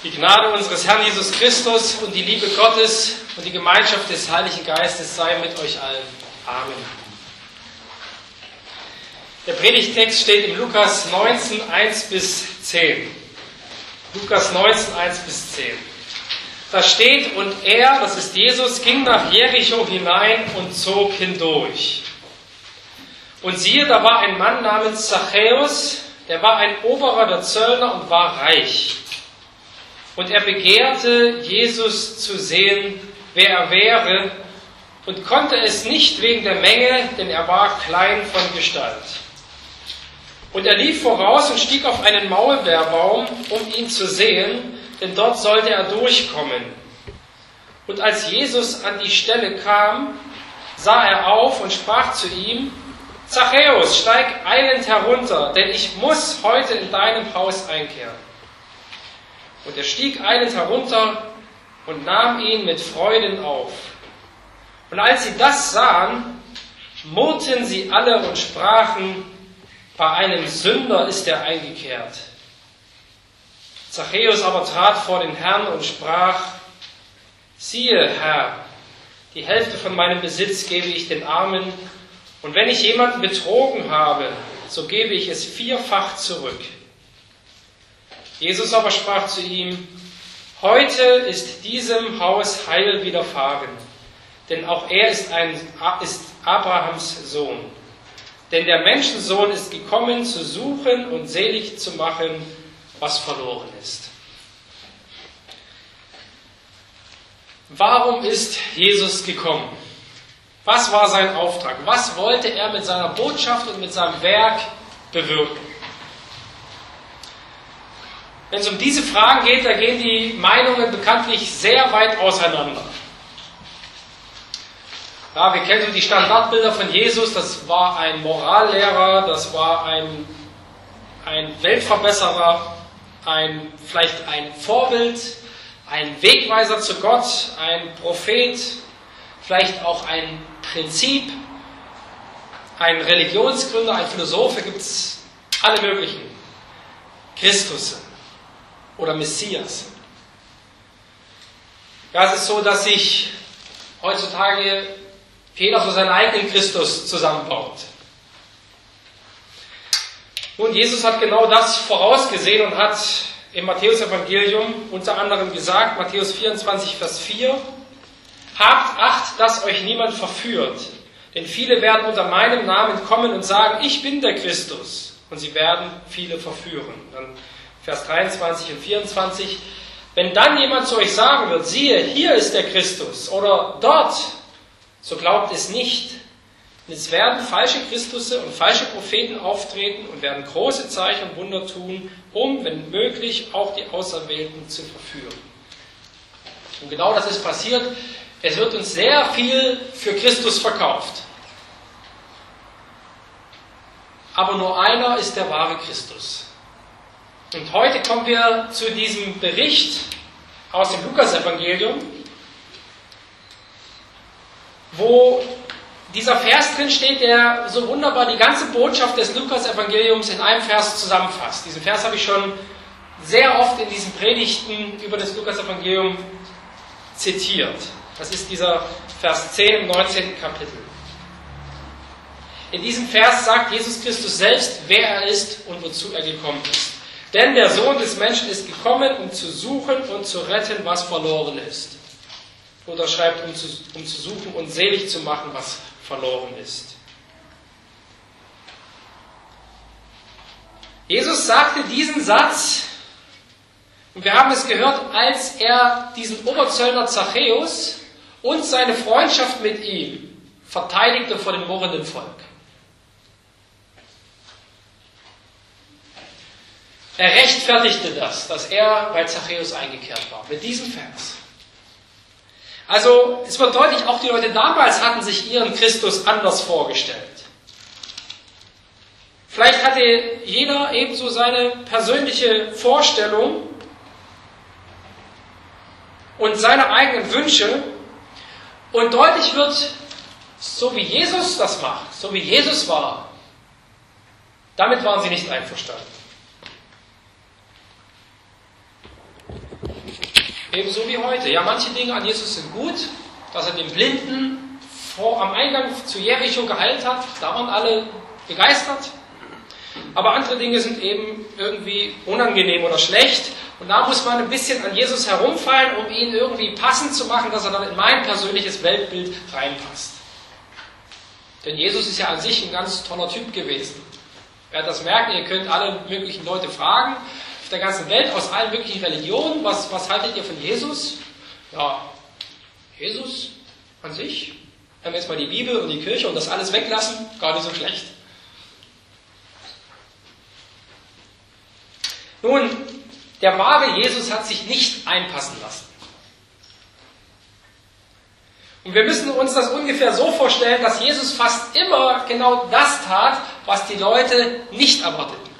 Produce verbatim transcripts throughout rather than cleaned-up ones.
Die Gnade unseres Herrn Jesus Christus und die Liebe Gottes und die Gemeinschaft des Heiligen Geistes sei mit euch allen. Amen. Der Predigtext steht in Lukas neunzehn, eins bis zehn. Lukas neunzehn, eins bis zehn. Da steht, und er, das ist Jesus, ging nach Jericho hinein und zog hindurch. Und siehe, da war ein Mann namens Zachäus, der war ein Oberer der Zöllner und war reich. Und er begehrte, Jesus zu sehen, wer er wäre, und konnte es nicht wegen der Menge, denn er war klein von Gestalt. Und er lief voraus und stieg auf einen Maulbeerbaum, um ihn zu sehen, denn dort sollte er durchkommen. Und als Jesus an die Stelle kam, sah er auf und sprach zu ihm: Zachäus, steig eilend herunter, denn ich muss heute in deinem Haus einkehren. Und er stieg eilend herunter und nahm ihn mit Freuden auf. Und als sie das sahen, murrten sie alle und sprachen: Bei einem Sünder ist er eingekehrt. Zachäus aber trat vor den Herrn und sprach: Siehe, Herr, die Hälfte von meinem Besitz gebe ich den Armen, und wenn ich jemanden betrogen habe, so gebe ich es vierfach zurück. Jesus aber sprach zu ihm: Heute ist diesem Haus Heil widerfahren, denn auch er ist, ein, ist Abrahams Sohn. Denn der Menschensohn ist gekommen, zu suchen und selig zu machen, was verloren ist. Warum ist Jesus gekommen? Was war sein Auftrag? Was wollte er mit seiner Botschaft und mit seinem Werk bewirken? Wenn es um diese Fragen geht, da gehen die Meinungen bekanntlich sehr weit auseinander. Ja, wir kennen so die Standardbilder von Jesus. Das war ein Morallehrer, das war ein, ein Weltverbesserer, ein, vielleicht ein Vorbild, ein Wegweiser zu Gott, ein Prophet, vielleicht auch ein Prinzip, ein Religionsgründer, ein Philosoph, da gibt es alle möglichen. Christus oder Messias. Ja, es ist so, dass sich heutzutage jeder so seinen eigenen Christus zusammenbaut. Nun, Jesus hat genau das vorausgesehen und hat im Matthäus-Evangelium unter anderem gesagt, Matthäus vierundzwanzig, Vers vier, Habt Acht, dass euch niemand verführt, denn viele werden unter meinem Namen kommen und sagen, ich bin der Christus, und sie werden viele verführen. Dann Vers dreiundzwanzig und vierundzwanzig, wenn dann jemand zu euch sagen wird, siehe, hier ist der Christus, oder dort, so glaubt es nicht. Und es werden falsche Christusse und falsche Propheten auftreten und werden große Zeichen und Wunder tun, um, wenn möglich, auch die Auserwählten zu verführen. Und genau das ist passiert. Es wird uns sehr viel für Christus verkauft. Aber nur einer ist der wahre Christus. Und heute kommen wir zu diesem Bericht aus dem Lukas-Evangelium, wo dieser Vers drin steht, der so wunderbar die ganze Botschaft des Lukas-Evangeliums in einem Vers zusammenfasst. Diesen Vers habe ich schon sehr oft in diesen Predigten über das Lukas-Evangelium zitiert. Das ist dieser Vers zehn im neunzehnten Kapitel. In diesem Vers sagt Jesus Christus selbst, wer er ist und wozu er gekommen ist. Denn der Sohn des Menschen ist gekommen, um zu suchen und zu retten, was verloren ist. Oder schreibt, um zu, um zu suchen und selig zu machen, was verloren ist. Jesus sagte diesen Satz, und wir haben es gehört, als er diesen Oberzöllner Zachäus und seine Freundschaft mit ihm verteidigte vor dem murrenden Volk. Er rechtfertigte das, dass er bei Zachäus eingekehrt war, mit diesem Vers. Also, es wird deutlich, auch die Leute damals hatten sich ihren Christus anders vorgestellt. Vielleicht hatte jeder ebenso seine persönliche Vorstellung und seine eigenen Wünsche. Und deutlich wird, so wie Jesus das macht, so wie Jesus war, damit waren sie nicht einverstanden. Ebenso wie heute. Ja, manche Dinge an Jesus sind gut, dass er den Blinden vor, am Eingang zu Jericho geheilt hat. Da waren alle begeistert. Aber andere Dinge sind eben irgendwie unangenehm oder schlecht. Und da muss man ein bisschen an Jesus herumfallen, um ihn irgendwie passend zu machen, dass er dann in mein persönliches Weltbild reinpasst. Denn Jesus ist ja an sich ein ganz toller Typ gewesen. Ihr werdet das merken, ihr könnt alle möglichen Leute fragen, auf der ganzen Welt, aus allen möglichen Religionen, was, was haltet ihr von Jesus? Ja, Jesus an sich, wenn wir jetzt mal die Bibel und die Kirche und das alles weglassen, gar nicht so schlecht. Nun, der wahre Jesus hat sich nicht einpassen lassen. Und wir müssen uns das ungefähr so vorstellen, dass Jesus fast immer genau das tat, was die Leute nicht erwarteten.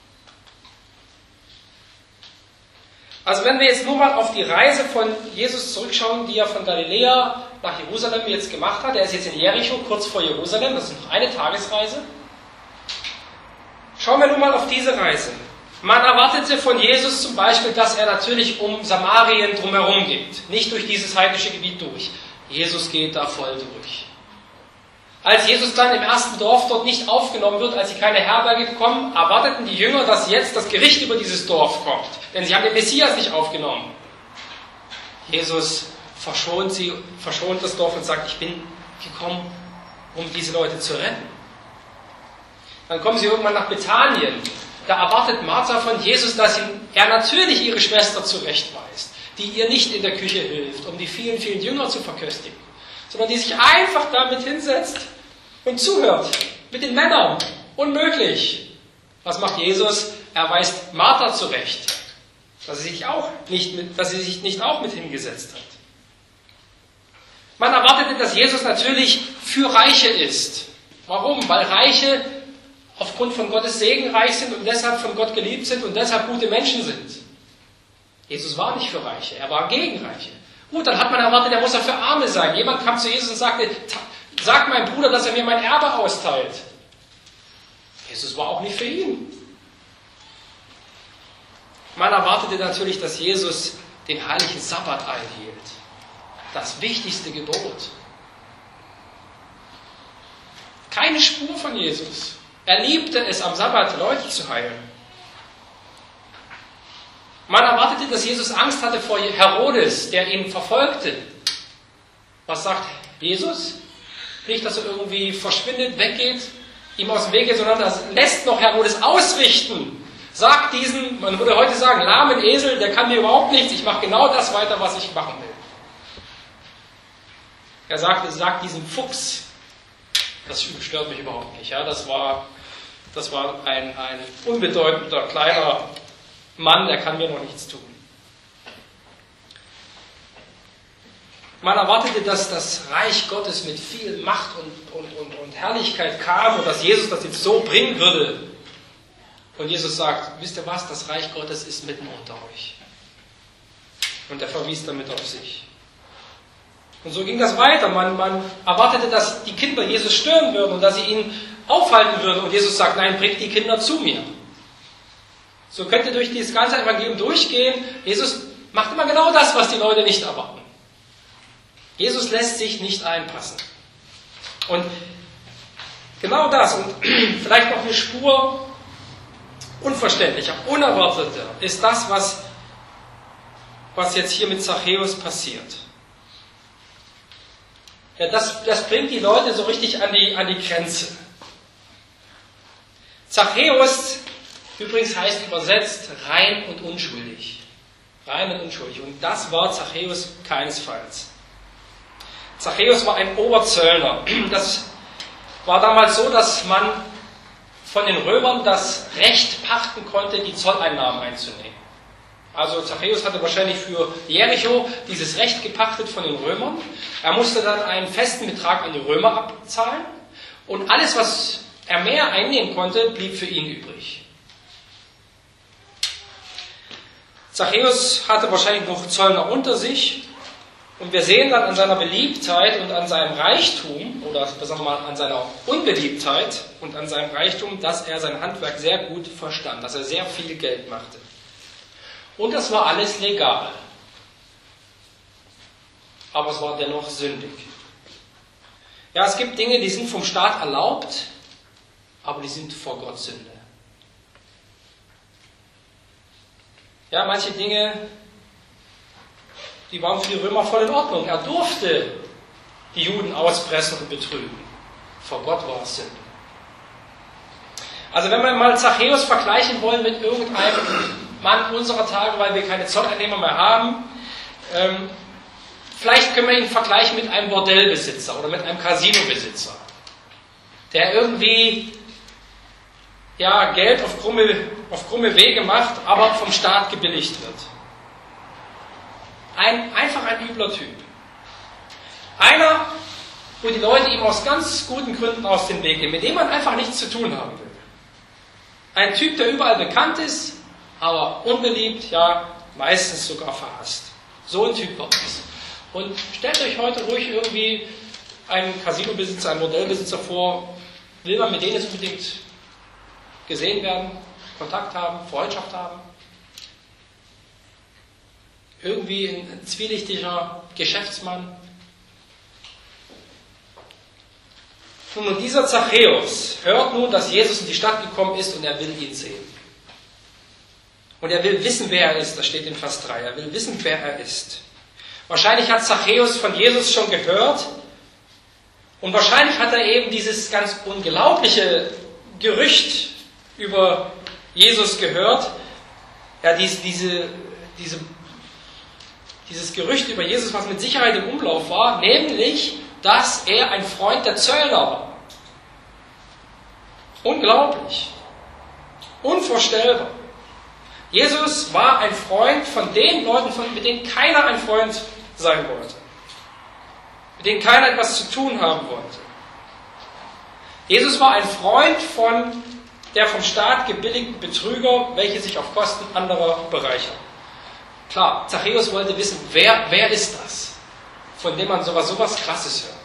Also wenn wir jetzt nur mal auf die Reise von Jesus zurückschauen, die er von Galiläa nach Jerusalem jetzt gemacht hat. Er ist jetzt in Jericho, kurz vor Jerusalem, das ist noch eine Tagesreise. Schauen wir nun mal auf diese Reise. Man erwartete von Jesus zum Beispiel, dass er natürlich um Samarien drumherum geht, nicht durch dieses heidnische Gebiet durch. Jesus geht da voll durch. Als Jesus dann im ersten Dorf dort nicht aufgenommen wird, als sie keine Herberge bekommen, erwarteten die Jünger, dass jetzt das Gericht über dieses Dorf kommt. Denn sie haben den Messias nicht aufgenommen. Jesus verschont sie, verschont das Dorf und sagt, ich bin gekommen, um diese Leute zu retten. Dann kommen sie irgendwann nach Bethanien. Da erwartet Martha von Jesus, dass er natürlich ihre Schwester zurechtweist, die ihr nicht in der Küche hilft, um die vielen, vielen Jünger zu verköstigen, sondern die sich einfach damit hinsetzt und zuhört, mit den Männern. Unmöglich. Was macht Jesus? Er weist Martha zurecht, dass sie sich, auch nicht mit, dass sie sich nicht auch mit hingesetzt hat. Man erwartete, dass Jesus natürlich für Reiche ist. Warum? Weil Reiche aufgrund von Gottes Segen reich sind und deshalb von Gott geliebt sind und deshalb gute Menschen sind. Jesus war nicht für Reiche, er war gegen Reiche. Gut, dann hat man erwartet, er muss ja für Arme sein. Jemand kam zu Jesus und sagte, sag meinem Bruder, dass er mir mein Erbe austeilt. Jesus war auch nicht für ihn. Man erwartete natürlich, dass Jesus den heiligen Sabbat einhielt. Das wichtigste Gebot. Keine Spur von Jesus. Er liebte es, am Sabbat Leute zu heilen. Man erwartete, dass Jesus Angst hatte vor Herodes, der ihn verfolgte. Was sagt Jesus? Nicht, dass er irgendwie verschwindet, weggeht, ihm aus dem Weg geht, sondern das lässt noch Herodes ausrichten. Sagt diesen, man würde heute sagen, lahmen Esel, der kann mir überhaupt nichts, ich mache genau das weiter, was ich machen will. Er sagte, sagt diesem Fuchs, das stört mich überhaupt nicht. Ja, das war, das war ein, ein unbedeutender, kleiner Mann, der kann mir noch nichts tun. Man erwartete, dass das Reich Gottes mit viel Macht und, und, und, und Herrlichkeit kam und dass Jesus das jetzt so bringen würde. Und Jesus sagt, wisst ihr was, das Reich Gottes ist mitten unter euch. Und er verwies damit auf sich. Und so ging das weiter. Man, man erwartete, dass die Kinder Jesus stören würden und dass sie ihn aufhalten würden. Und Jesus sagt, nein, bringt die Kinder zu mir. So könnt ihr durch dieses ganze Evangelium durchgehen. Jesus macht immer genau das, was die Leute nicht erwarten. Jesus lässt sich nicht einpassen. Und genau das, und vielleicht noch eine Spur unverständlicher, unerwarteter, ist das, was, was jetzt hier mit Zachäus passiert. Ja, das, das bringt die Leute so richtig an die, an die Grenze. Zachäus übrigens heißt übersetzt rein und unschuldig. Rein und unschuldig. Und das war Zachäus keinesfalls. Zachäus war ein Oberzöllner. Das war damals so, dass man von den Römern das Recht pachten konnte, die Zolleinnahmen einzunehmen. Also Zachäus hatte wahrscheinlich für Jericho dieses Recht gepachtet von den Römern. Er musste dann einen festen Betrag an die Römer abzahlen und alles, was er mehr einnehmen konnte, blieb für ihn übrig. Zachäus hatte wahrscheinlich noch Zöllner unter sich und wir sehen dann an seiner Beliebtheit und an seinem Reichtum, oder besser mal an seiner Unbeliebtheit und an seinem Reichtum, dass er sein Handwerk sehr gut verstand, dass er sehr viel Geld machte. Und das war alles legal. aber es war dennoch sündig. Ja, es gibt Dinge, die sind vom Staat erlaubt, aber die sind vor Gott Sünde. Ja, manche Dinge, die waren für die Römer voll in Ordnung. Er durfte die Juden auspressen und betrügen. Vor Gott war es Sünde. Also wenn wir mal Zachäus vergleichen wollen mit irgendeinem Mann unserer Tage, weil wir keine Zolleinnehmer mehr haben, ähm, vielleicht können wir ihn vergleichen mit einem Bordellbesitzer oder mit einem Casinobesitzer, der irgendwie ja, Geld auf krumme, auf krumme Wege macht, aber vom Staat gebilligt wird. Ein, einfach ein übler Typ. Einer, wo die Leute ihm aus ganz guten Gründen aus dem Weg gehen, mit dem man einfach nichts zu tun haben will. Ein Typ, der überall bekannt ist, aber unbeliebt, ja, meistens sogar verhasst. So ein Typ war es. Und stellt euch heute ruhig irgendwie einen Casinobesitzer, einen Modellbesitzer vor, will man mit denen jetzt unbedingt gesehen werden, Kontakt haben, Freundschaft haben? Irgendwie ein zwielichtiger Geschäftsmann. Nun, und dieser Zachäus hört nun, dass Jesus in die Stadt gekommen ist und er will ihn sehen. Und er will wissen, wer er ist, das steht in Vers drei. Er will wissen, wer er ist. Wahrscheinlich hat Zachäus von Jesus schon gehört und wahrscheinlich hat er eben dieses ganz unglaubliche Gerücht über Jesus gehört. Ja, dies, diese, diese, dieses Gerücht über Jesus, was mit Sicherheit im Umlauf war, nämlich, dass er ein Freund der Zöllner war. Unglaublich. Unvorstellbar. Jesus war ein Freund von den Leuten, von, mit denen keiner ein Freund sein wollte. Mit denen keiner etwas zu tun haben wollte. Jesus war ein Freund von der vom Staat gebilligten Betrüger, welche sich auf Kosten anderer bereichern. Klar, Zachäus wollte wissen, wer, wer ist das, von dem man sowas, sowas Krasses hört.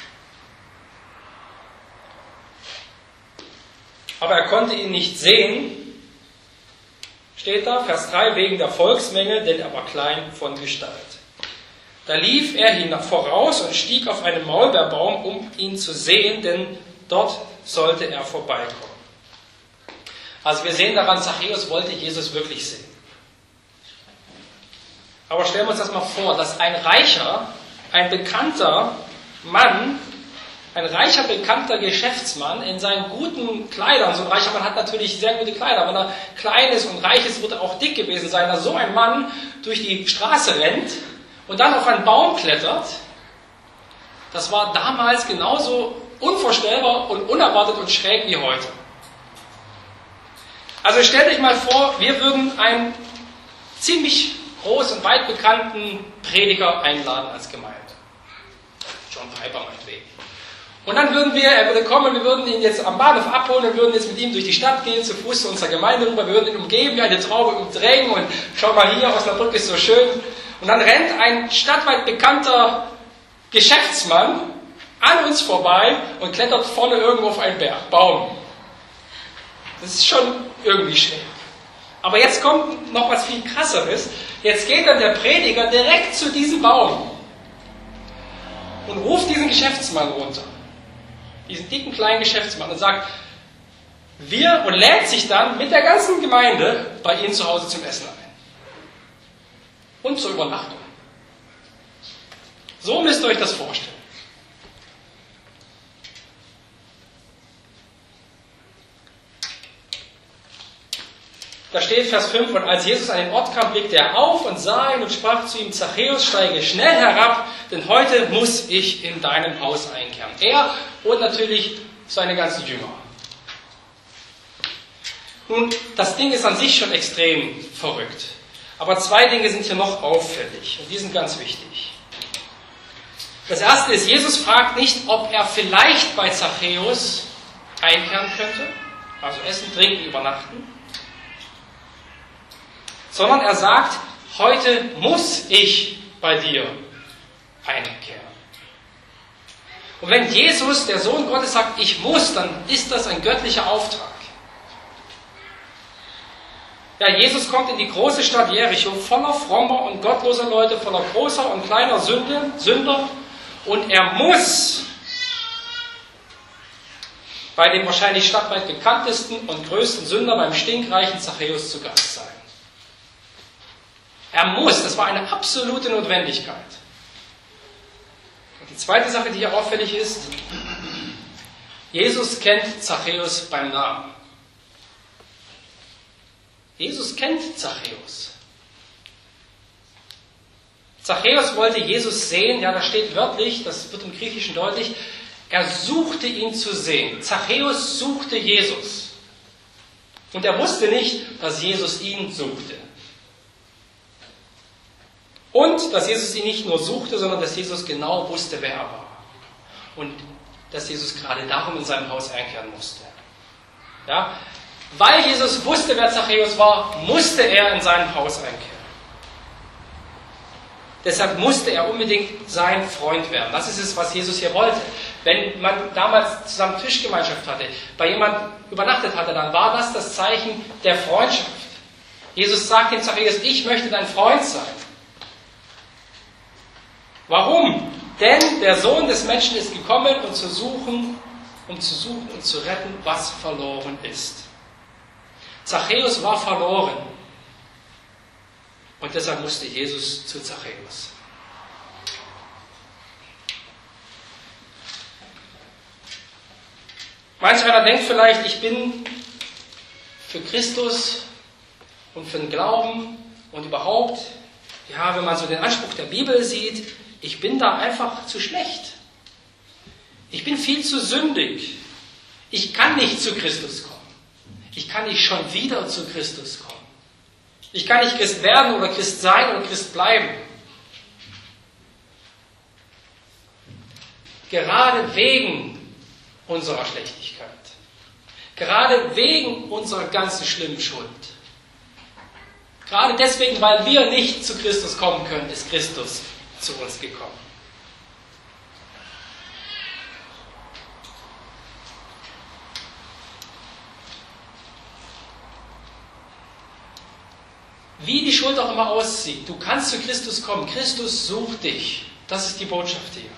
Aber er konnte ihn nicht sehen, steht da, Vers drei, wegen der Volksmenge, denn er war klein von Gestalt. Da lief er ihn voraus und stieg auf einen Maulbeerbaum, um ihn zu sehen, denn dort sollte er vorbeikommen. Also wir sehen daran, Zachäus wollte Jesus wirklich sehen. Aber stellen wir uns das mal vor, dass ein reicher, ein bekannter Mann, ein reicher, bekannter Geschäftsmann in seinen guten Kleidern, so ein reicher Mann hat natürlich sehr gute Kleider, wenn er klein ist und reich ist, wird er auch dick gewesen sein, dass so ein Mann durch die Straße rennt und dann auf einen Baum klettert. Das war damals genauso unvorstellbar und unerwartet und schräg wie heute. Also stellt euch mal vor, wir würden einen ziemlich groß und weit bekannten Prediger einladen als Gemeinde. John Piper meinetwegen. Und dann würden wir, er würde kommen, wir würden ihn jetzt am Bahnhof abholen und würden jetzt mit ihm durch die Stadt gehen, zu Fuß zu unserer Gemeinde rüber, wir würden ihn umgeben, wie eine Traube umdrängen und schau mal hier, Osnabrück ist so schön. Und dann rennt ein stadtweit bekannter Geschäftsmann an uns vorbei und klettert vorne irgendwo auf einen Berg, Baum. Das ist schon irgendwie schräg. Aber jetzt kommt noch was viel Krasseres. Jetzt geht dann der Prediger direkt zu diesem Baum und ruft diesen Geschäftsmann runter. Diesen dicken kleinen Geschäftsmann und sagt, wir, und lädt sich dann mit der ganzen Gemeinde bei Ihnen zu Hause zum Essen ein. Und zur Übernachtung. So müsst ihr euch das vorstellen. Da steht Vers fünf, und als Jesus an den Ort kam, blickte er auf und sah ihn und sprach zu ihm, Zachäus, steige schnell herab, denn heute muss ich in deinem Haus einkehren. Er und natürlich seine ganzen Jünger. Nun, das Ding ist an sich schon extrem verrückt. Aber zwei Dinge sind hier noch auffällig und die sind ganz wichtig. Das erste ist, Jesus fragt nicht, ob er vielleicht bei Zachäus einkehren könnte, also essen, trinken, übernachten, sondern er sagt, heute muss ich bei dir einkehren. Und wenn Jesus, der Sohn Gottes, sagt, ich muss, dann ist das ein göttlicher Auftrag. Ja, Jesus kommt in die große Stadt Jericho voller frommer und gottloser Leute, voller großer und kleiner Sünde, Sünder. Und er muss bei dem wahrscheinlich stadtweit bekanntesten und größten Sünder, beim stinkreichen Zachäus, zu Gast sein. Er muss, das war eine absolute Notwendigkeit. Und die zweite Sache, die hier auffällig ist, Jesus kennt Zachäus beim Namen. Jesus kennt Zachäus. Zachäus wollte Jesus sehen, ja, da steht wörtlich, das wird im Griechischen deutlich, er suchte ihn zu sehen. Zachäus suchte Jesus. Und er wusste nicht, dass Jesus ihn suchte. Und dass Jesus ihn nicht nur suchte, sondern dass Jesus genau wusste, wer er war. Und dass Jesus gerade darum in seinem Haus einkehren musste. Ja? Weil Jesus wusste, wer Zachäus war, musste er in seinem Haus einkehren. Deshalb musste er unbedingt sein Freund werden. Das ist es, was Jesus hier wollte. Wenn man damals zusammen Tischgemeinschaft hatte, bei jemandem übernachtet hatte, dann war das das Zeichen der Freundschaft. Jesus sagt dem Zachäus, ich möchte dein Freund sein. Warum? Denn der Sohn des Menschen ist gekommen, um zu suchen, um zu suchen und zu retten, was verloren ist. Zachäus war verloren. Und deshalb musste Jesus zu Zachäus. Manch einer denkt vielleicht, ich bin für Christus und für den Glauben und überhaupt, ja, wenn man so den Anspruch der Bibel sieht, ich bin da einfach zu schlecht. Ich bin viel zu sündig. Ich kann nicht zu Christus kommen. Ich kann nicht schon wieder zu Christus kommen. Ich kann nicht Christ werden oder Christ sein oder Christ bleiben. Gerade wegen unserer Schlechtigkeit. Gerade wegen unserer ganzen schlimmen Schuld. Gerade deswegen, weil wir nicht zu Christus kommen können, ist Christus zu uns gekommen. Wie die Schuld auch immer aussieht, du kannst zu Christus kommen. Christus sucht dich. Das ist die Botschaft hier.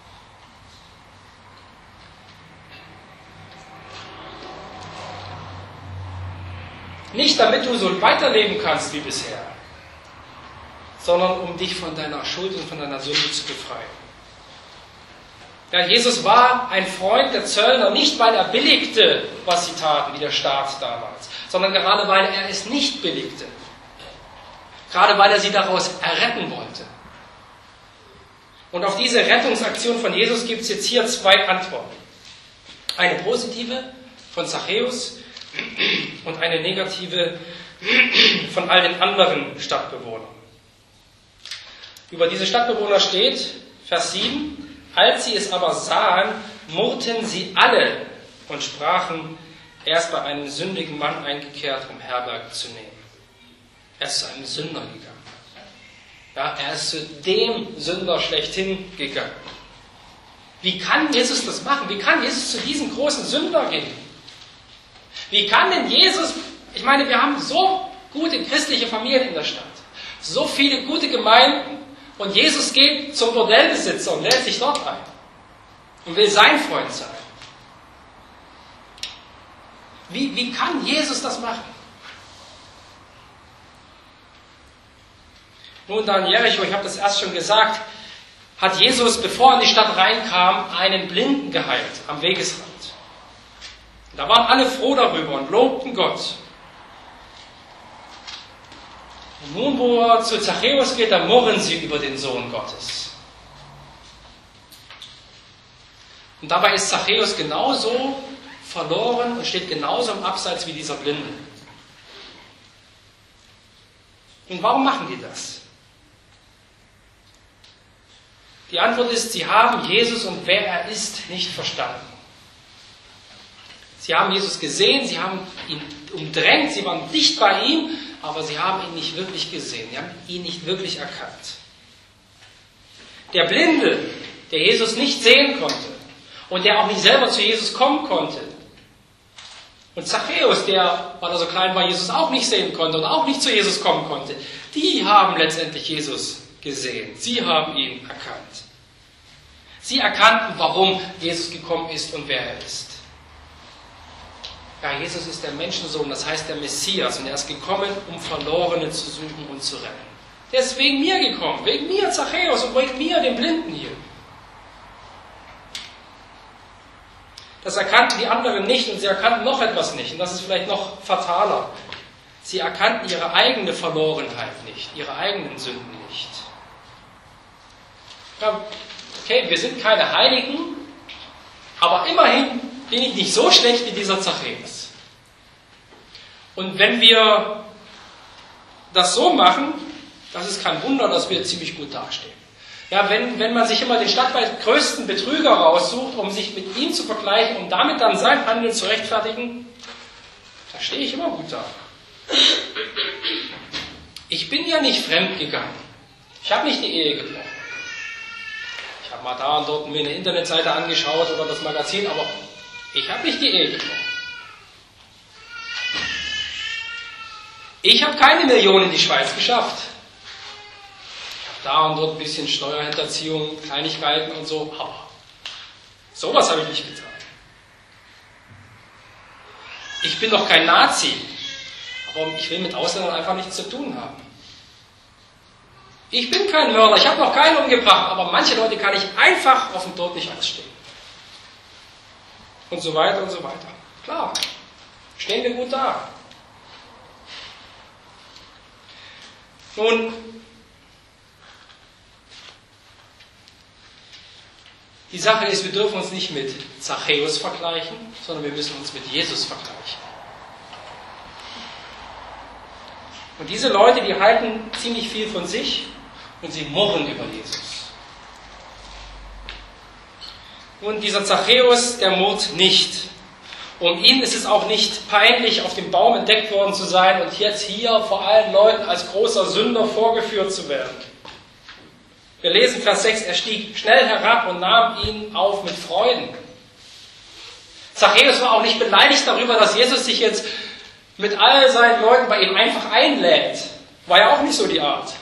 Nicht damit du so weiterleben kannst wie bisher, sondern um dich von deiner Schuld und von deiner Sünde zu befreien. Ja, Jesus war ein Freund der Zöllner, nicht weil er billigte, was sie taten, wie der Staat damals, sondern gerade weil er es nicht billigte. Gerade weil er sie daraus erretten wollte. Und auf diese Rettungsaktion von Jesus gibt es jetzt hier zwei Antworten. Eine positive von Zachäus und eine negative von all den anderen Stadtbewohnern. Über diese Stadtbewohner steht, Vers sieben, als sie es aber sahen, murrten sie alle und sprachen, er ist bei einem sündigen Mann eingekehrt, um Herberge zu nehmen. Er ist zu einem Sünder gegangen. Ja, er ist zu dem Sünder schlechthin gegangen. Wie kann Jesus das machen? Wie kann Jesus zu diesem großen Sünder gehen? Wie kann denn Jesus, ich meine, wir haben so gute christliche Familien in der Stadt, so viele gute Gemeinden, und Jesus geht zum Bordellbesitzer und lädt sich dort ein und will sein Freund sein. Wie, wie kann Jesus das machen? Nun, da in Jericho, ich habe das erst schon gesagt, hat Jesus, bevor er in die Stadt reinkam, einen Blinden geheilt am Wegesrand. Da waren alle froh darüber und lobten Gott. Und nun, wo er zu Zachäus geht, da murren sie über den Sohn Gottes. Und dabei ist Zachäus genauso verloren und steht genauso im Abseits wie dieser Blinde. Und warum machen die das? Die Antwort ist, sie haben Jesus und wer er ist nicht verstanden. Sie haben Jesus gesehen, sie haben ihn umdrängt, sie waren dicht bei ihm, aber sie haben ihn nicht wirklich gesehen, sie haben ihn nicht wirklich erkannt. Der Blinde, der Jesus nicht sehen konnte und der auch nicht selber zu Jesus kommen konnte, Und Zachäus, der, weil er so klein war, Jesus auch nicht sehen konnte und auch nicht zu Jesus kommen konnte, die haben letztendlich Jesus gesehen. Sie haben ihn erkannt. Sie erkannten, warum Jesus gekommen ist und wer er ist. Ja, Jesus ist der Menschensohn, das heißt der Messias, und er ist gekommen, um Verlorene zu suchen und zu retten. Der ist wegen mir gekommen, wegen mir Zachäus und wegen mir, dem Blinden hier. Das erkannten die anderen nicht und sie erkannten noch etwas nicht, und das ist vielleicht noch fataler. Sie erkannten ihre eigene Verlorenheit nicht, ihre eigenen Sünden nicht. Ja, okay, wir sind keine Heiligen, aber immerhin bin ich nicht so schlecht wie dieser Zachäus. Und wenn wir das so machen, das ist kein Wunder, dass wir ziemlich gut dastehen. Ja, wenn, wenn man sich immer den stadtweit größten Betrüger raussucht, um sich mit ihm zu vergleichen, um damit dann sein Handeln zu rechtfertigen, da stehe ich immer gut da. Ich bin ja nicht fremd gegangen. Ich habe nicht die Ehe gebrochen. Ich habe mal da und dort mir eine Internetseite angeschaut oder das Magazin, aber ich habe nicht die Ehe gebrochen. Ich habe keine Millionen in die Schweiz geschafft. Da und dort ein bisschen Steuerhinterziehung, Kleinigkeiten und so, aber sowas habe ich nicht getan. Ich bin doch kein Nazi, aber ich will mit Ausländern einfach nichts zu tun haben. Ich bin kein Mörder, ich habe noch keinen umgebracht, aber manche Leute kann ich einfach auf dem Tod nicht ausstehen. Und so weiter und so weiter. Klar, stehen wir gut da. Nun, die Sache ist, wir dürfen uns nicht mit Zachäus vergleichen, sondern wir müssen uns mit Jesus vergleichen. Und diese Leute, die halten ziemlich viel von sich und sie murren über Jesus. Und dieser Zachäus, der murrt nicht. Um ihn ist es auch nicht peinlich, auf dem Baum entdeckt worden zu sein und jetzt hier vor allen Leuten als großer Sünder vorgeführt zu werden. Wir lesen Vers sechs, er stieg schnell herab und nahm ihn auf mit Freuden. Zachäus war auch nicht beleidigt darüber, dass Jesus sich jetzt mit all seinen Leuten bei ihm einfach einlädt. War ja auch nicht so die Art.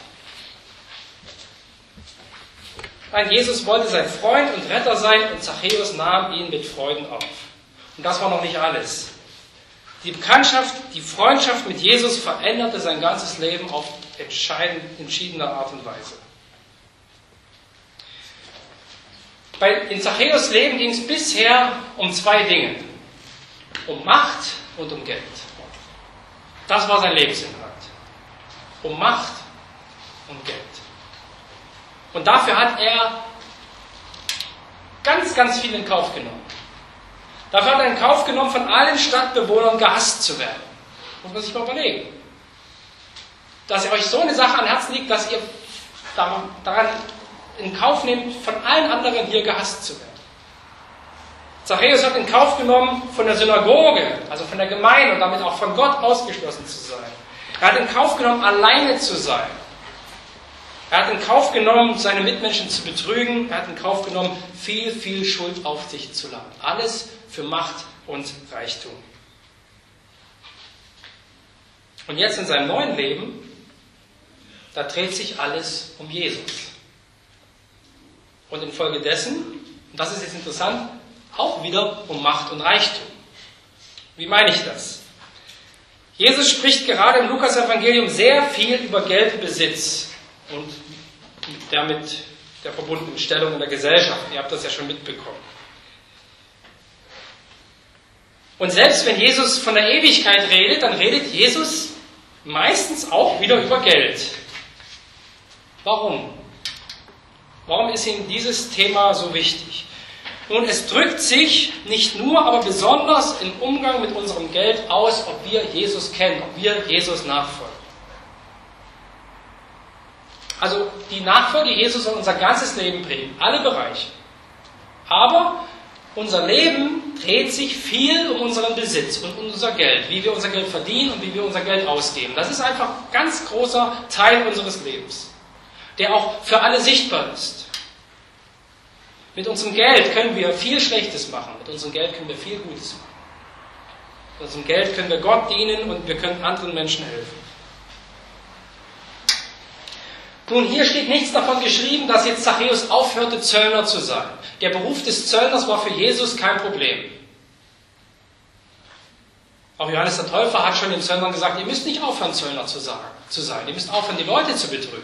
Nein, Jesus wollte sein Freund und Retter sein und Zachäus nahm ihn mit Freuden auf. Und das war noch nicht alles. Die Bekanntschaft, die Freundschaft mit Jesus veränderte sein ganzes Leben auf entschiedene Art und Weise. Bei, in Zachäus Leben ging es bisher um zwei Dinge. Um Macht und um Geld. Das war sein Lebensinhalt. Um Macht und Geld. Und dafür hat er ganz, ganz viel in Kauf genommen. Dafür hat er in Kauf genommen, von allen Stadtbewohnern gehasst zu werden. Muss man sich mal überlegen. Dass ihr euch so eine Sache an Herzen liegt, dass ihr daran in Kauf nehmt, von allen anderen hier gehasst zu werden. Zachäus hat in Kauf genommen, von der Synagoge, also von der Gemeinde und damit auch von Gott ausgeschlossen zu sein. Er hat in Kauf genommen, alleine zu sein. Er hat in Kauf genommen, seine Mitmenschen zu betrügen. Er hat in Kauf genommen, viel, viel Schuld auf sich zu laden. Alles für Macht und Reichtum. Und jetzt in seinem neuen Leben, da dreht sich alles um Jesus. Und infolgedessen, und das ist jetzt interessant, auch wieder um Macht und Reichtum. Wie meine ich das? Jesus spricht gerade im Lukas-Evangelium sehr viel über Geld und Besitz und damit der verbundenen Stellung in der Gesellschaft. Ihr habt das ja schon mitbekommen. Und selbst wenn Jesus von der Ewigkeit redet, dann redet Jesus meistens auch wieder über Geld. Warum? Warum ist ihm dieses Thema so wichtig? Nun, es drückt sich nicht nur, aber besonders im Umgang mit unserem Geld aus, ob wir Jesus kennen, ob wir Jesus nachfolgen. Also die Nachfolge Jesus soll unser ganzes Leben prägen, alle Bereiche. Aber unser Leben dreht sich viel um unseren Besitz und um unser Geld, wie wir unser Geld verdienen und wie wir unser Geld ausgeben. Das ist einfach ein ganz großer Teil unseres Lebens, der auch für alle sichtbar ist. Mit unserem Geld können wir viel Schlechtes machen, mit unserem Geld können wir viel Gutes machen. Mit unserem Geld können wir Gott dienen und wir können anderen Menschen helfen. Nun, hier steht nichts davon geschrieben, dass jetzt Zachäus aufhörte, Zöllner zu sein. Der Beruf des Zöllners war für Jesus kein Problem. Auch Johannes der Täufer hat schon den Zöllnern gesagt, ihr müsst nicht aufhören, Zöllner zu sein. Ihr müsst aufhören, die Leute zu betrügen.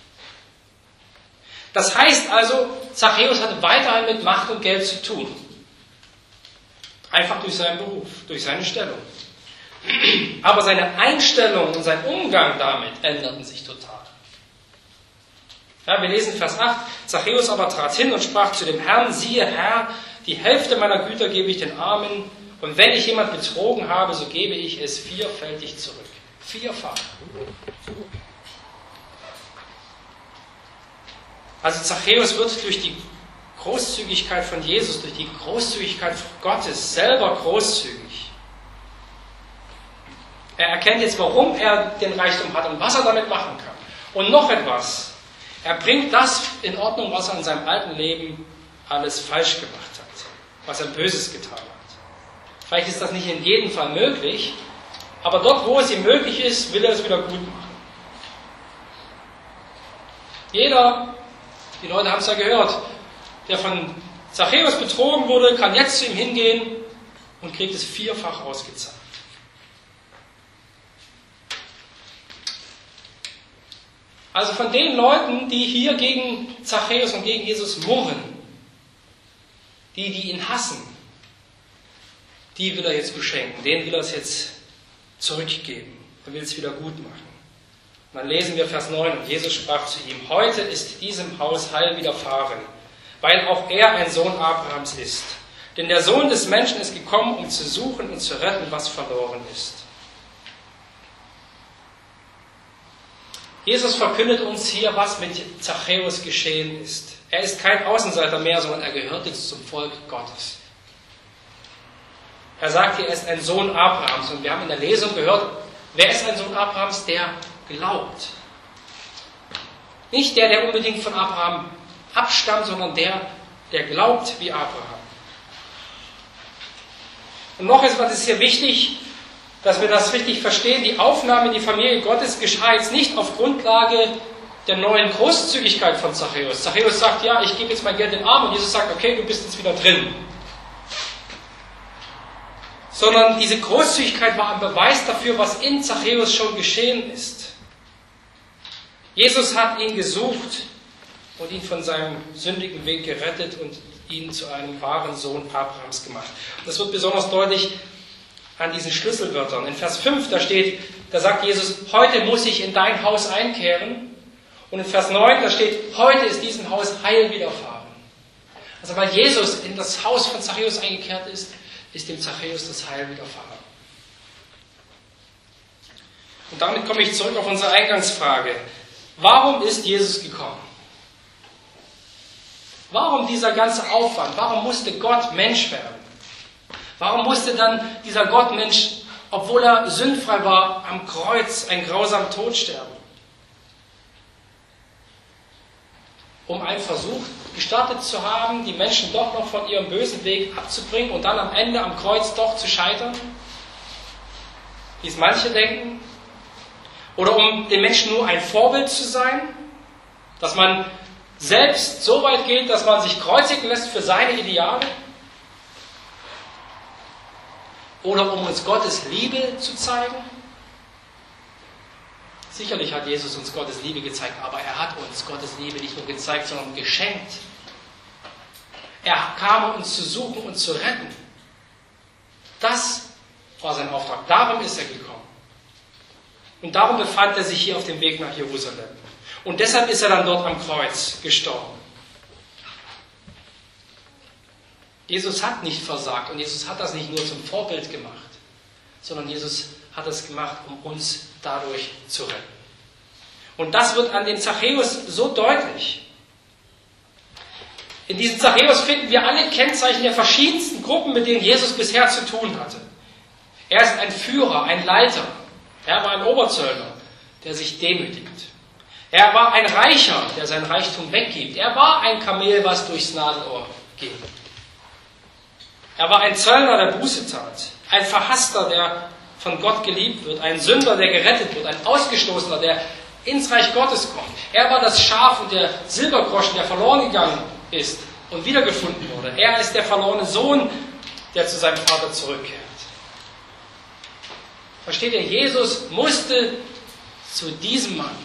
Das heißt also, Zachäus hatte weiterhin mit Macht und Geld zu tun. Einfach durch seinen Beruf, durch seine Stellung. Aber seine Einstellung und sein Umgang damit änderten sich total. Ja, wir lesen Vers acht. Zachäus aber trat hin und sprach zu dem Herrn, siehe Herr, die Hälfte meiner Güter gebe ich den Armen, und wenn ich jemand betrogen habe, so gebe ich es vierfältig zurück. Vierfach. Also Zachäus wird durch die Großzügigkeit von Jesus, durch die Großzügigkeit Gottes selber großzügig. Er erkennt jetzt, warum er den Reichtum hat und was er damit machen kann. Und noch etwas. Er bringt das in Ordnung, was er in seinem alten Leben alles falsch gemacht hat, was er Böses getan hat. Vielleicht ist das nicht in jedem Fall möglich, aber dort, wo es ihm möglich ist, will er es wieder gut machen. Jeder, die Leute haben es ja gehört, der von Zachäus betrogen wurde, kann jetzt zu ihm hingehen und kriegt es vierfach ausgezahlt. Also von den Leuten, die hier gegen Zachäus und gegen Jesus murren, die, die ihn hassen, die will er jetzt beschenken, denen will er es jetzt zurückgeben. Er will es wieder gut machen. Und dann lesen wir Vers neun, und Jesus sprach zu ihm, heute ist diesem Haus Heil widerfahren, weil auch er ein Sohn Abrahams ist. Denn der Sohn des Menschen ist gekommen, um zu suchen und zu retten, was verloren ist. Jesus verkündet uns hier, was mit Zachäus geschehen ist. Er ist kein Außenseiter mehr, sondern er gehört jetzt zum Volk Gottes. Er sagt hier, er ist ein Sohn Abrahams. Und wir haben in der Lesung gehört, wer ist ein Sohn Abrahams? Der glaubt. Nicht der, der unbedingt von Abraham abstammt, sondern der, der glaubt wie Abraham. Und noch etwas ist hier wichtig, dass wir das richtig verstehen. Die Aufnahme in die Familie Gottes geschah jetzt nicht auf Grundlage der neuen Großzügigkeit von Zachäus. Zachäus sagt, ja, ich gebe jetzt mein Geld den Armen. Und Jesus sagt, okay, du bist jetzt wieder drin. Sondern diese Großzügigkeit war ein Beweis dafür, was in Zachäus schon geschehen ist. Jesus hat ihn gesucht und ihn von seinem sündigen Weg gerettet und ihn zu einem wahren Sohn Abrahams gemacht. Und das wird besonders deutlich an diesen Schlüsselwörtern. In Vers fünf, da steht, da sagt Jesus, heute muss ich in dein Haus einkehren. Und in Vers neun, da steht, heute ist diesem Haus Heil widerfahren. Also weil Jesus in das Haus von Zachäus eingekehrt ist, ist dem Zachäus das Heil widerfahren. Und damit komme ich zurück auf unsere Eingangsfrage. Warum ist Jesus gekommen? Warum dieser ganze Aufwand? Warum musste Gott Mensch werden? Warum musste dann dieser Gottmensch, obwohl er sündfrei war, am Kreuz einen grausamen Tod sterben? Um einen Versuch gestartet zu haben, die Menschen doch noch von ihrem bösen Weg abzubringen und dann am Ende am Kreuz doch zu scheitern? Wie es manche denken? Oder um den Menschen nur ein Vorbild zu sein? Dass man selbst so weit geht, dass man sich kreuzigen lässt für seine Ideale? Oder um uns Gottes Liebe zu zeigen? Sicherlich hat Jesus uns Gottes Liebe gezeigt, aber er hat uns Gottes Liebe nicht nur gezeigt, sondern geschenkt. Er kam, um uns zu suchen und zu retten. Das war sein Auftrag. Darum ist er gekommen. Und darum befand er sich hier auf dem Weg nach Jerusalem. Und deshalb ist er dann dort am Kreuz gestorben. Jesus hat nicht versagt und Jesus hat das nicht nur zum Vorbild gemacht, sondern Jesus hat es gemacht, um uns dadurch zu retten. Und das wird an dem Zachäus so deutlich. In diesem Zachäus finden wir alle Kennzeichen der verschiedensten Gruppen, mit denen Jesus bisher zu tun hatte. Er ist ein Führer, ein Leiter. Er war ein Oberzöllner, der sich demütigt. Er war ein Reicher, der sein Reichtum weggibt. Er war ein Kamel, was durchs Nadelöhr ging. Er war ein Zöllner, der Buße tat. ein Verhasster, der von Gott geliebt wird, ein Sünder, der gerettet wird, ein Ausgestoßener, der ins Reich Gottes kommt. Er war das Schaf und der Silbergroschen, der verloren gegangen ist und wiedergefunden wurde. Er ist der verlorene Sohn, der zu seinem Vater zurückkehrt. Versteht ihr, Jesus musste zu diesem Mann.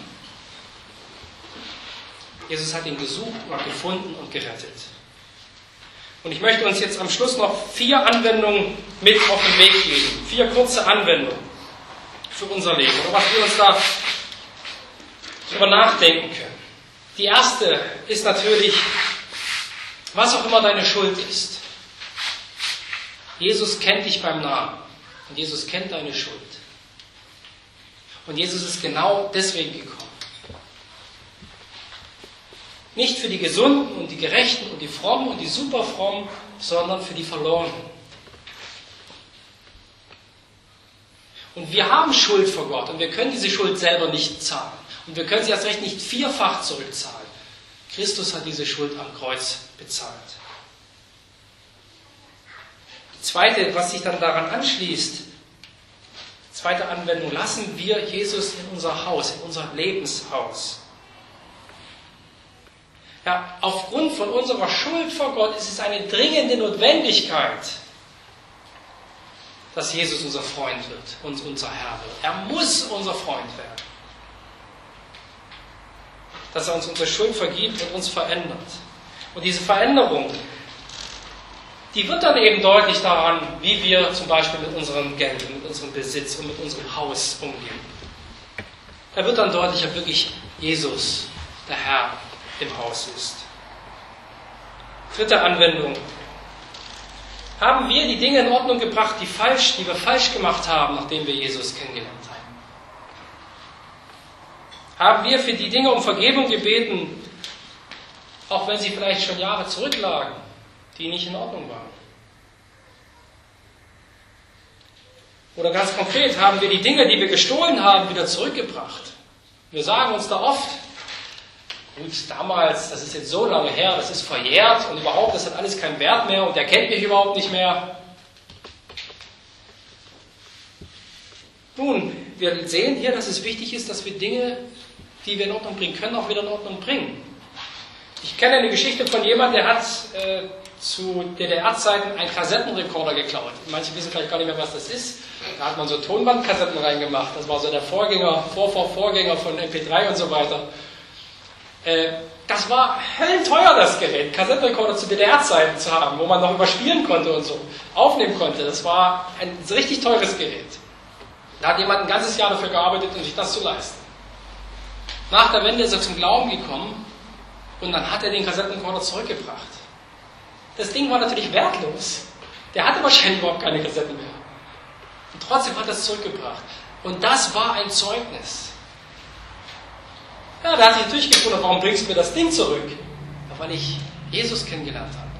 Jesus hat ihn gesucht und gefunden und gerettet. Und ich möchte uns jetzt am Schluss noch vier Anwendungen mit auf den Weg geben. Vier kurze Anwendungen für unser Leben. Oder was wir uns da darüber nachdenken können. Die erste ist natürlich, was auch immer deine Schuld ist. Jesus kennt dich beim Namen. Und Jesus kennt deine Schuld. Und Jesus ist genau deswegen gekommen. Nicht für die Gesunden und die Gerechten und die Frommen und die Superfrommen, sondern für die Verlorenen. Und wir haben Schuld vor Gott und wir können diese Schuld selber nicht zahlen. Und wir können sie erst recht nicht vierfach zurückzahlen. Christus hat diese Schuld am Kreuz bezahlt. Die zweite, was sich dann daran anschließt, zweite Anwendung, lassen wir Jesus in unser Haus, in unser Lebenshaus. Ja, aufgrund von unserer Schuld vor Gott ist es eine dringende Notwendigkeit, dass Jesus unser Freund wird und unser Herr wird. Er muss unser Freund werden. Dass er uns unsere Schuld vergibt und uns verändert. Und diese Veränderung, die wird dann eben deutlich daran, wie wir zum Beispiel mit unserem Geld, mit unserem Besitz und mit unserem Haus umgehen. Da wird dann deutlich, ob wirklich Jesus, der Herr, im Haus ist. Dritte Anwendung. Haben wir die Dinge in Ordnung gebracht, die falsch, die wir falsch gemacht haben, nachdem wir Jesus kennengelernt haben? Haben wir für die Dinge um Vergebung gebeten, auch wenn sie vielleicht schon Jahre zurücklagen, die nicht in Ordnung waren? Oder ganz konkret, haben wir die Dinge, die wir gestohlen haben, wieder zurückgebracht? Wir sagen uns da oft, gut, damals, das ist jetzt so lange her, das ist verjährt und überhaupt, das hat alles keinen Wert mehr und der kennt mich überhaupt nicht mehr. Nun, wir sehen hier, dass es wichtig ist, dass wir Dinge, die wir in Ordnung bringen können, auch wieder in Ordnung bringen. Ich kenne eine Geschichte von jemandem, der hat äh, zu D D R-Zeiten einen Kassettenrekorder geklaut. Manche wissen vielleicht gar nicht mehr, was das ist. Da hat man so Tonbandkassetten reingemacht. Das war so der Vorgänger, Vor-Vor-Vorgänger von M P drei und so weiter. Das war höllenteuer, das Gerät, Kassettenrekorder zu D D R-Zeiten zu haben, wo man noch überspielen konnte und so, aufnehmen konnte. Das war ein richtig teures Gerät. Da hat jemand ein ganzes Jahr dafür gearbeitet, um sich das zu leisten. Nach der Wende ist er zum Glauben gekommen und dann hat er den Kassettenrekorder zurückgebracht. Das Ding war natürlich wertlos. Der hatte wahrscheinlich überhaupt keine Kassetten mehr. Und trotzdem hat er es zurückgebracht. Und das war ein Zeugnis. Ja, da hat sich natürlich gewundert, warum bringst du mir das Ding zurück? Ja, weil ich Jesus kennengelernt habe.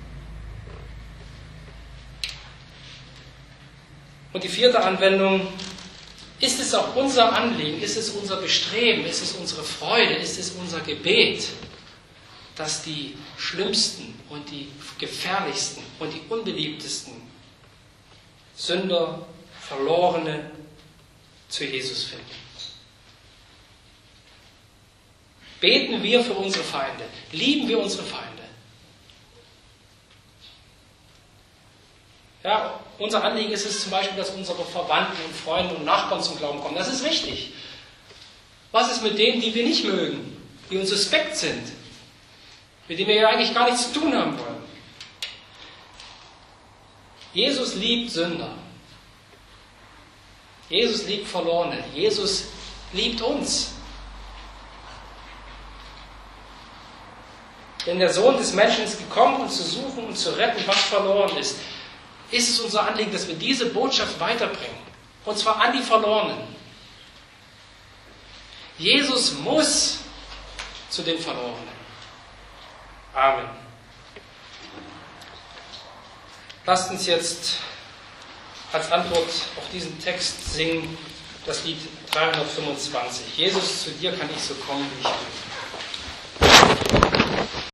Und die vierte Anwendung, ist es auch unser Anliegen, ist es unser Bestreben, ist es unsere Freude, ist es unser Gebet, dass die schlimmsten und die gefährlichsten und die unbeliebtesten Sünder, Verlorene zu Jesus finden. Beten wir für unsere Feinde? Lieben wir unsere Feinde? Ja, unser Anliegen ist es zum Beispiel, dass unsere Verwandten und Freunde und Nachbarn zum Glauben kommen. Das ist wichtig. Was ist mit denen, die wir nicht mögen, die uns suspekt sind, mit denen wir ja eigentlich gar nichts zu tun haben wollen? Jesus liebt Sünder. Jesus liebt Verlorene. Jesus liebt uns. Denn der Sohn des Menschen ist gekommen, um zu suchen und zu retten, was verloren ist. Ist es unser Anliegen, dass wir diese Botschaft weiterbringen. Und zwar an die Verlorenen. Jesus muss zu den Verlorenen. Amen. Lasst uns jetzt als Antwort auf diesen Text singen das Lied dreihundertfünfundzwanzig. Jesus, zu dir kann ich so kommen, wie ich bin.